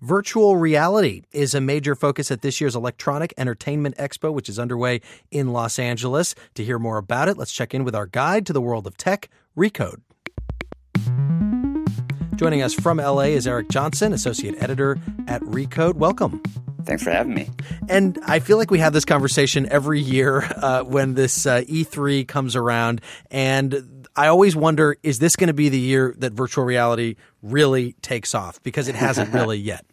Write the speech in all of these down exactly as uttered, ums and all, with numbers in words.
Virtual reality is a major focus at this year's Electronic Entertainment Expo, which is underway in Los Angeles. To hear more about it, let's check in with our guide to the world of tech, Recode. Joining us from L A is Eric Johnson, Associate Editor at Recode. Welcome. Thanks for having me. And I feel like we have this conversation every year uh, when this uh, E three comes around. And I always wonder, is this going to be the year that virtual reality really takes off? Because it hasn't really yet.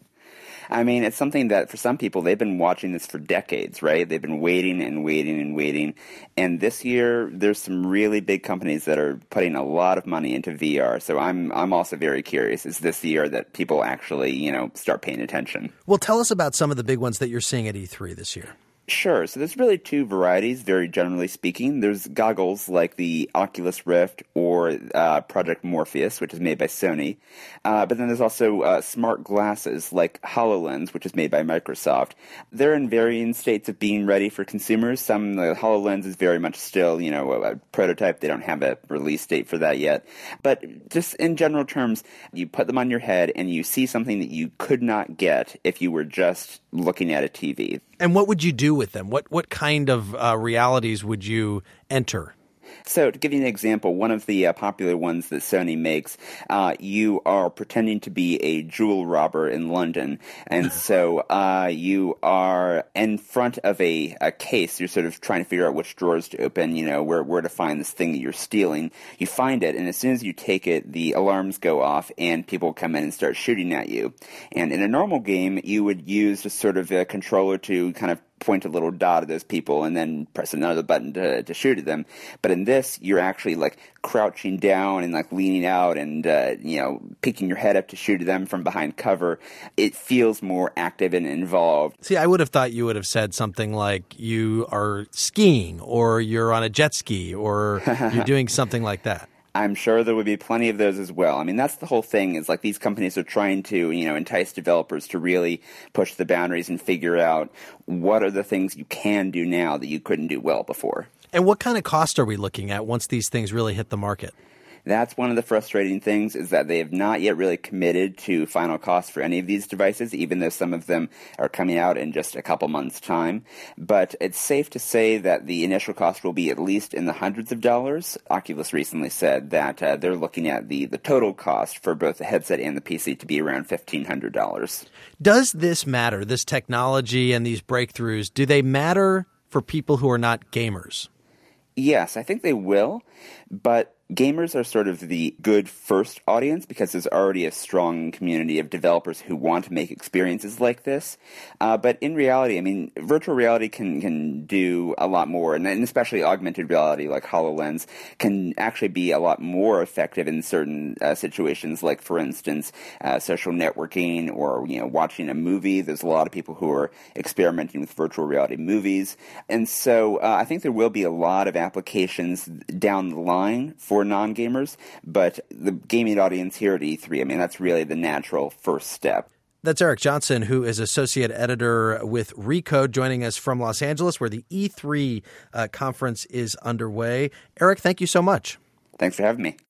I mean, it's something that for some people, they've been watching this for decades, right? They've been waiting and waiting and waiting. And this year, there's some really big companies that are putting a lot of money into V R. So I'm I'm also very curious. Is this the year that people actually, you know, start paying attention? Well, tell us about some of the big ones that you're seeing at E three this year. Sure. So there's really two varieties, very generally speaking. There's goggles like the Oculus Rift or uh, Project Morpheus, which is made by Sony. Uh, but then there's also uh, smart glasses like HoloLens, which is made by Microsoft. They're in varying states of being ready for consumers. Some, the HoloLens is very much still, you know, a, a prototype. They don't have a release date for that yet. But just in general terms, you put them on your head and you see something that you could not get if you were just looking at a T V. And what would you do with them? What what kind of uh, realities would you enter? So to give you an example, one of the uh, popular ones that Sony makes, uh, you are pretending to be a jewel robber in London. And so uh, you are in front of a, a case. You're sort of trying to figure out which drawers to open, you know, where, where to find this thing that you're stealing. You find it, and as soon as you take it, the alarms go off, and people come in and start shooting at you. And in a normal game, you would use just sort of a controller to kind of point a little dot at those people and then press another button to, to shoot at them. But in this, you're actually like crouching down and like leaning out and, uh, you know, picking your head up to shoot at them from behind cover. It feels more active and involved. See, I would have thought you would have said something like you are skiing or you're on a jet ski or you're doing something like that. I'm sure there would be plenty of those as well. I mean, that's the whole thing, is like these companies are trying to, you know, entice developers to really push the boundaries and figure out what are the things you can do now that you couldn't do well before. And what kind of cost are we looking at once these things really hit the market? That's one of the frustrating things, is that they have not yet really committed to final costs for any of these devices, even though some of them are coming out in just a couple months' time. But it's safe to say that the initial cost will be at least in the hundreds of dollars. Oculus recently said that uh, they're looking at the, the total cost for both the headset and the P C to be around fifteen hundred dollars. Does this matter, this technology and these breakthroughs, do they matter for people who are not gamers? Yes, I think they will, but gamers are sort of the good first audience because there's already a strong community of developers who want to make experiences like this. Uh, but in reality, I mean, virtual reality can, can do a lot more, and, and especially augmented reality like HoloLens can actually be a lot more effective in certain uh, situations, like, for instance, uh, social networking or, you know, watching a movie. There's a lot of people who are experimenting with virtual reality movies. And so uh, I think there will be a lot of applications down the line for non-gamers, but the gaming audience here at E three, I mean, that's really the natural first step. That's Eric Johnson, who is Associate Editor with Recode, joining us from Los Angeles, where the E three uh, conference is underway. Eric, thank you so much. Thanks for having me.